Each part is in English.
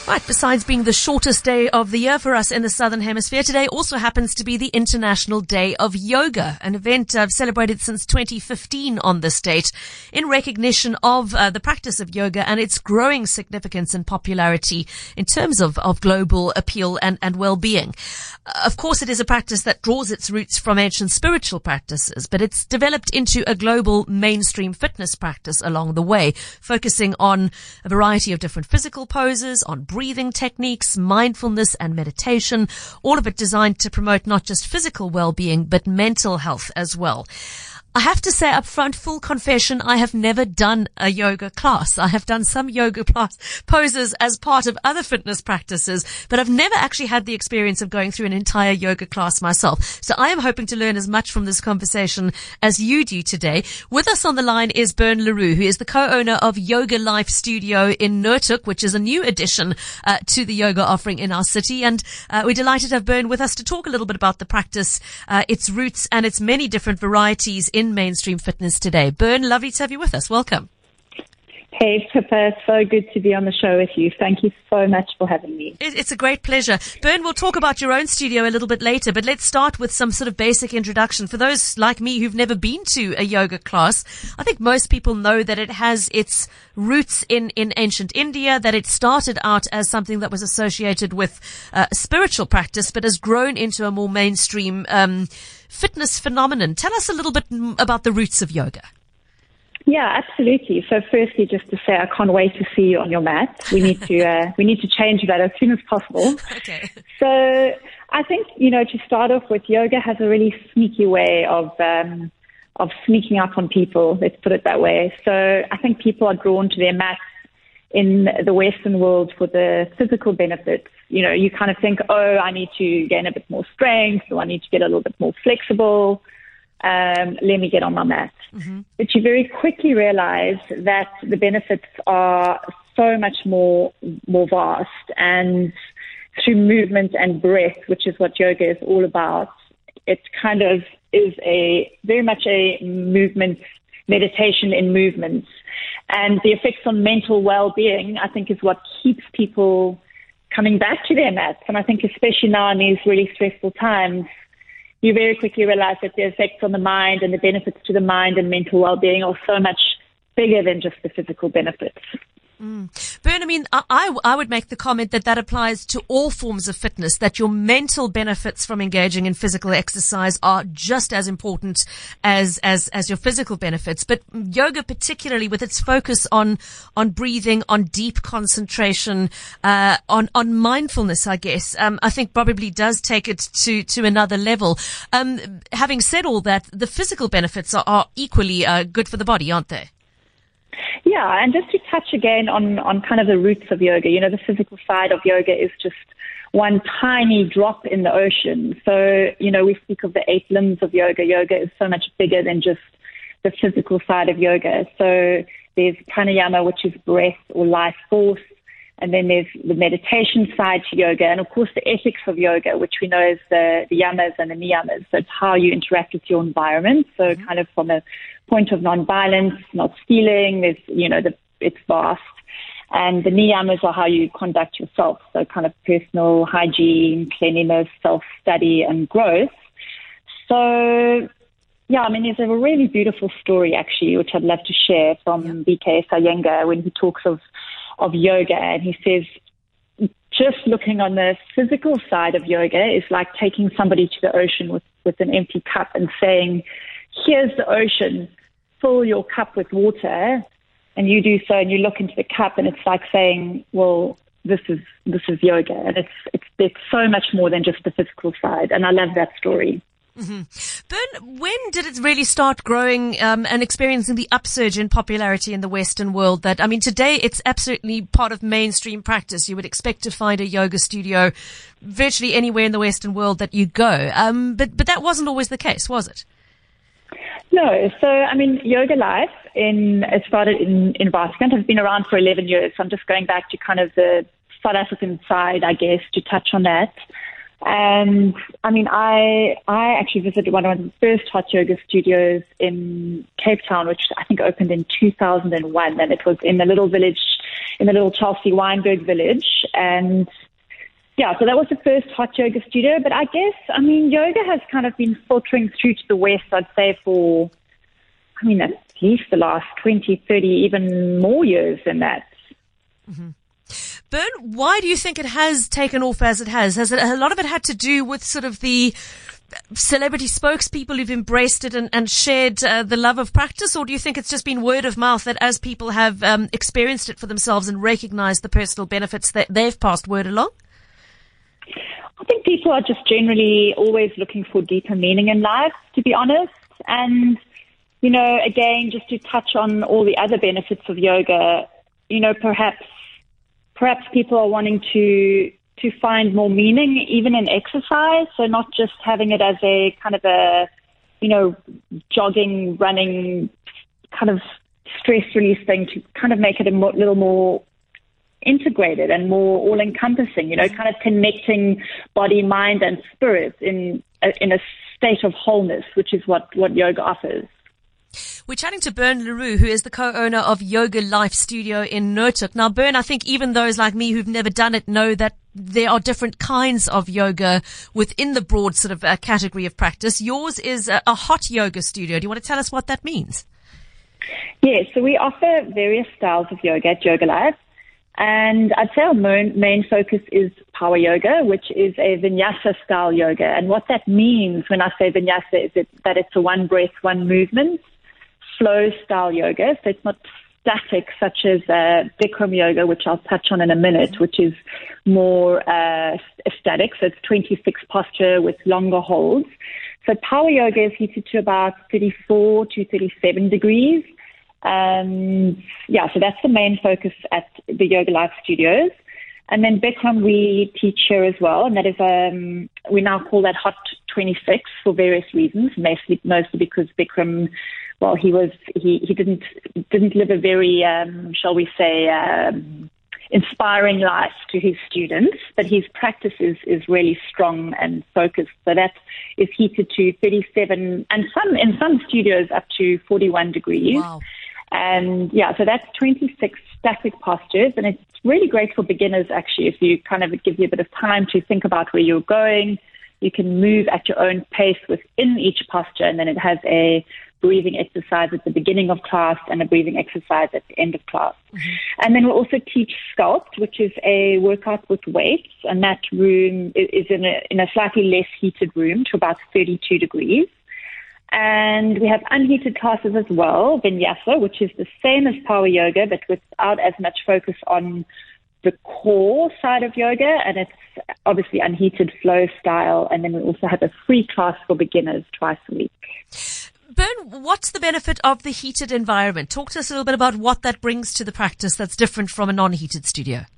Right, besides being the shortest day of the year for us in the Southern Hemisphere, today also happens to be the International Day of Yoga, an event I've celebrated since 2015 on this date in recognition of the practice of yoga and its growing significance and popularity in terms of global appeal and well-being. Of course, it is a practice that draws its roots from ancient spiritual practices, but it's developed into a global mainstream fitness practice along the way, focusing on a variety of different physical poses, on breathing techniques, mindfulness and meditation, all of it designed to promote not just physical well-being, but mental health as well. I have to say up front, full confession, I have never done a yoga class. I have done some yoga poses as part of other fitness practices, but I've never actually had the experience of going through an entire yoga class myself. So I am hoping to learn as much from this conversation as you do today. With us on the line is Bern Leroux, who is the co-owner of Yoga Life Studio in Noordhoek, which is a new addition to the yoga offering in our city. And we're delighted to have Bern with us to talk a little bit about the practice, its roots and its many different varieties in mainstream fitness today. Bern, lovely to have you with us. Welcome. Hey, Pippa, so good to be on the show with you. Thank you so much for having me. It's a great pleasure. Bern, we'll talk about your own studio a little bit later, but let's start with some sort of basic introduction. For those like me who've never been to a yoga class, I think most people know that it has its roots in ancient India, that it started out as something that was associated with spiritual practice, but has grown into a more mainstream fitness phenomenon. Tell us a little bit about the roots of yoga. Yeah, absolutely. So firstly, just to say, I can't wait to see you on your mat. We need to change that as soon as possible. Okay. So I think, to start off with, yoga has a really sneaky way of sneaking up on people. Let's put it that way. So I think people are drawn to their mats in the Western world for the physical benefits. You kind of think, oh, I need to gain a bit more strength, or I need to get a little bit more flexible. Let me get on my mat. Mm-hmm. But you very quickly realize that the benefits are so much more vast, and through movement and breath, which is what yoga is all about, it kind of is very much a movement, meditation in movements. And the effects on mental well-being, I think, is what keeps people coming back to their mats. And I think especially now in these really stressful times, you very quickly realize that the effects on the mind and the benefits to the mind and mental well-being are so much bigger than just the physical benefits. Bern, I mean, I would make the comment that applies to all forms of fitness, that your mental benefits from engaging in physical exercise are just as important as your physical benefits. But yoga, particularly with its focus on breathing, on deep concentration, on mindfulness, I guess, I think probably does take it to another level. Having said all that, the physical benefits are equally good for the body, aren't they? Yeah, and just to touch again on kind of the roots of yoga, the physical side of yoga is just one tiny drop in the ocean. So, we speak of the 8 limbs of yoga. Yoga is so much bigger than just the physical side of yoga. So there's pranayama, which is breath or life force. And then there's the meditation side to yoga. And of course, the ethics of yoga, which we know is the yamas and the niyamas. So it's how you interact with your environment. So kind of from a point of non-violence, not stealing, it's vast. And the niyamas are how you conduct yourself. So kind of personal hygiene, cleanliness, self-study, and growth. So, yeah, I mean, there's a really beautiful story, actually, which I'd love to share from B.K. Sayenga when he talks of yoga, and he says just looking on the physical side of yoga is like taking somebody to the ocean with an empty cup and saying, here's the ocean, fill your cup with water, and you do so and you look into the cup, and it's like saying, well, this is yoga, and it's so much more than just the physical side, and I love that story. Mm-hmm. Bern, when did it really start growing and experiencing the upsurge in popularity in the Western world? That, I mean, today it's absolutely part of mainstream practice. You would expect to find a yoga studio virtually anywhere in the Western world that you go. But that wasn't always the case, was it? No. So, I mean, Yoga Life it started in Vaskant. It's been around for 11 years. So I'm just going back to kind of the South African side, I guess, to touch on that. And I mean, I actually visited one of the first hot yoga studios in Cape Town, which I think opened in 2001. And it was in the little village, in the little Chelsea Weinberg village. And yeah, so that was the first hot yoga studio. But I guess, I mean, yoga has kind of been filtering through to the West, I'd say, for, I mean, at least the last 20, 30, even more years than that. Mm-hmm. Bern, why do you think it has taken off as it has? Has it, a lot of it had to do with sort of the celebrity spokespeople who've embraced it and shared the love of practice, or do you think it's just been word of mouth that as people have experienced it for themselves and recognized the personal benefits that they've passed word along? I think people are just generally always looking for deeper meaning in life, to be honest. And, you know, again, just to touch on all the other benefits of yoga, you know, perhaps people are wanting to find more meaning even in exercise. So not just having it as a kind of a, you know, jogging, running kind of stress release thing, to kind of make it a little more integrated and more all-encompassing, you know, kind of connecting body, mind, and spirit in a state of wholeness, which is what yoga offers. We're chatting to Bern Leroux, who is the co-owner of Yoga Life Studio in Noordhoek. Now, Bern, I think even those like me who've never done it know that there are different kinds of yoga within the broad sort of category of practice. Yours is a hot yoga studio. Do you want to tell us what that means? Yes, so we offer various styles of yoga at Yoga Life. And I'd say our main focus is power yoga, which is a vinyasa-style yoga. And what that means when I say vinyasa is that it's a one breath, one movement, flow-style yoga. So it's not static, such as Bikram yoga, which I'll touch on in a minute, which is more static. So it's 26 posture with longer holds. So power yoga is heated to about 34 to 37 degrees. So that's the main focus at the Yoga Life Studios. And then Bikram we teach here as well, and that is we now call that Hot 26 for various reasons, mostly because Bikram, well, he didn't live a very shall we say inspiring life to his students, but his practice is really strong and focused. So that is heated to 37, and in some studios up to 41 degrees. Wow. And so that's 26 static postures, and it's really great for beginners actually. If you kind of, it gives you a bit of time to think about where you're going, you can move at your own pace within each posture, and then it has a breathing exercise at the beginning of class and a breathing exercise at the end of class. Mm-hmm. And then we'll also teach Sculpt, which is a workout with weights, and that room is in a slightly less heated room to about 32 degrees. And we have unheated classes as well, Vinyasa, which is the same as power yoga, but without as much focus on the core side of yoga. And it's obviously unheated flow style. And then we also have a free class for beginners twice a week. Bern, what's the benefit of the heated environment? Talk to us a little bit about what that brings to the practice that's different from a non-heated studio.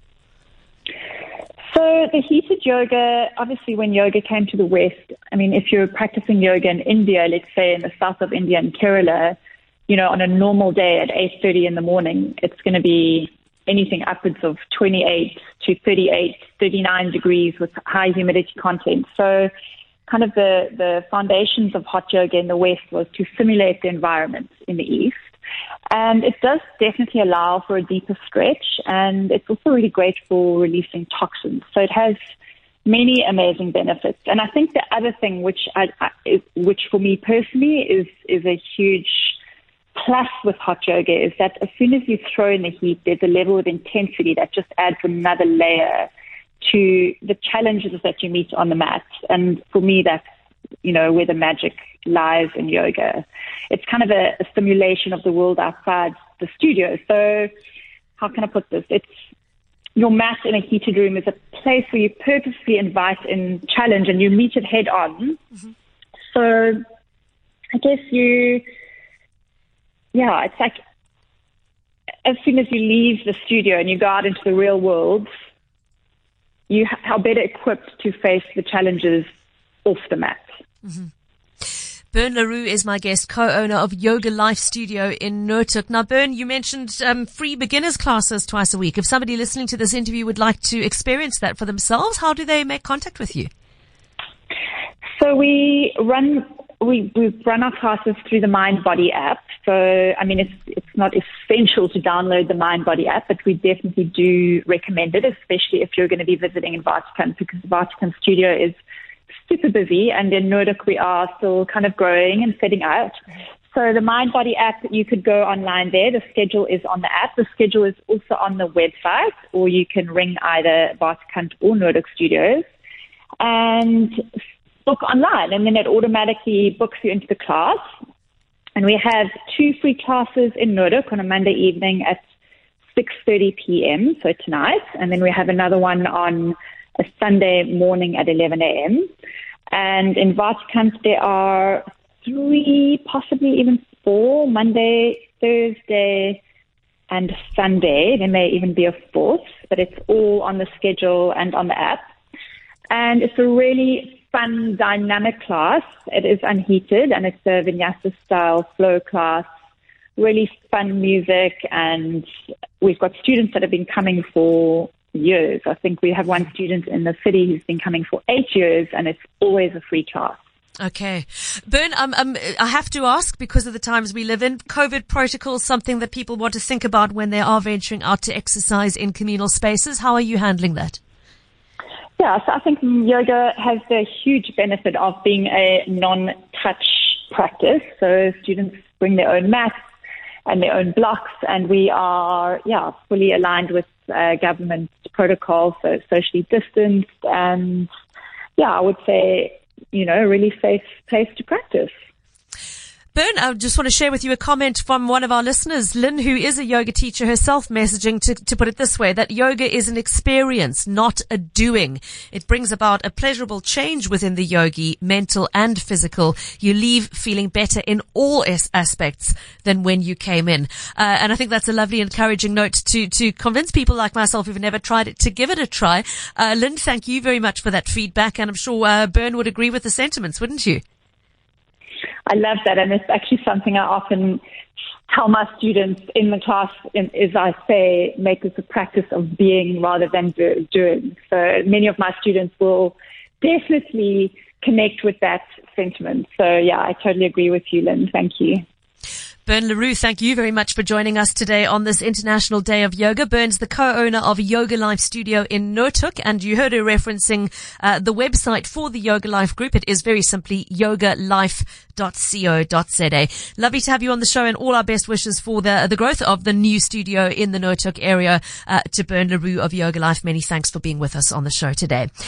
So the heated yoga, obviously when yoga came to the West, I mean, if you're practicing yoga in India, let's say in the south of India in Kerala, you know, on a normal day at 8:30 in the morning, it's going to be anything upwards of 28 to 38, 39 degrees with high humidity content. So kind of the foundations of hot yoga in the West was to simulate the environment in the East. And it does definitely allow for a deeper stretch, and it's also really great for releasing toxins. So it has many amazing benefits. And I think the other thing, which for me personally is a huge plus with hot yoga, is that as soon as you throw in the heat, there's a level of intensity that just adds another layer to the challenges that you meet on the mat. And for me, that's, you know, where the magic lies in yoga. It's kind of a simulation of the world outside the studio. So how can I put this? It's your mat in a heated room is a place where you purposely invite in challenge and you meet it head on. Mm-hmm. So I guess it's like as soon as you leave the studio and you go out into the real world, you are better equipped to face the challenges off the mat. Mm-hmm. Bern Leroux is my guest, co-owner of Yoga Life Studio in Noordhoek. Now, Bern, you mentioned free beginners classes twice a week. If somebody listening to this interview would like to experience that for themselves, how do they make contact with you? So we run our classes through the Mind Body app. So, I mean, it's not essential to download the Mind Body app, but we definitely do recommend it, especially if you're going to be visiting in Waterkant, because the Waterkant studio is super busy, and in Noordhoek we are still kind of growing and setting out. So the Mind Body app, you could go online there. The schedule is on the app. The schedule is also on the website, or you can ring either Waterkant or Noordhoek Studios and book online, and then it automatically books you into the class. And we have 2 free classes in Noordhoek on a Monday evening at 6:30 p.m., so tonight, and then we have another one on a Sunday morning at 11 a.m. And in Waterkant there are 3, possibly even 4, Monday, Thursday, and Sunday. There may even be a 4th, but it's all on the schedule and on the app. And it's a really fun, dynamic class. It is unheated, and it's a vinyasa-style flow class. Really fun music, and we've got students that have been coming for years. I think we have one student in the city who's been coming for 8 years, and it's always a free class. Okay. Bern, I have to ask, because of the times we live in, COVID protocol, something that people want to think about when they are venturing out to exercise in communal spaces. How are you handling that? Yeah, so I think yoga has the huge benefit of being a non-touch practice. So students bring their own mats and their own blocks, and we are, fully aligned with government protocols, so socially distanced, and I would say, a really safe place to practice. Bern, I just want to share with you a comment from one of our listeners, Lynn, who is a yoga teacher herself, messaging to put it this way, that yoga is an experience, not a doing. It brings about a pleasurable change within the yogi, mental and physical. You leave feeling better in all aspects than when you came in. And I think that's a lovely, encouraging note to convince people like myself who've never tried it to give it a try. Lynn, thank you very much for that feedback, and I'm sure Bern would agree with the sentiments, wouldn't you? I love that, and it's actually something I often tell my students in the class, as I say, make this a practice of being rather than doing. So many of my students will definitely connect with that sentiment. So I totally agree with you, Lynn. Thank you. Bern le Roux, thank you very much for joining us today on this International Day of Yoga. Bern's the co-owner of Yoga Life Studio in Noordhoek, and you heard her referencing the website for the Yoga Life group. It is very simply yogalife.co.za. Lovely to have you on the show, and all our best wishes for the growth of the new studio in the Noordhoek area. To Bern le Roux of Yoga Life, many thanks for being with us on the show today.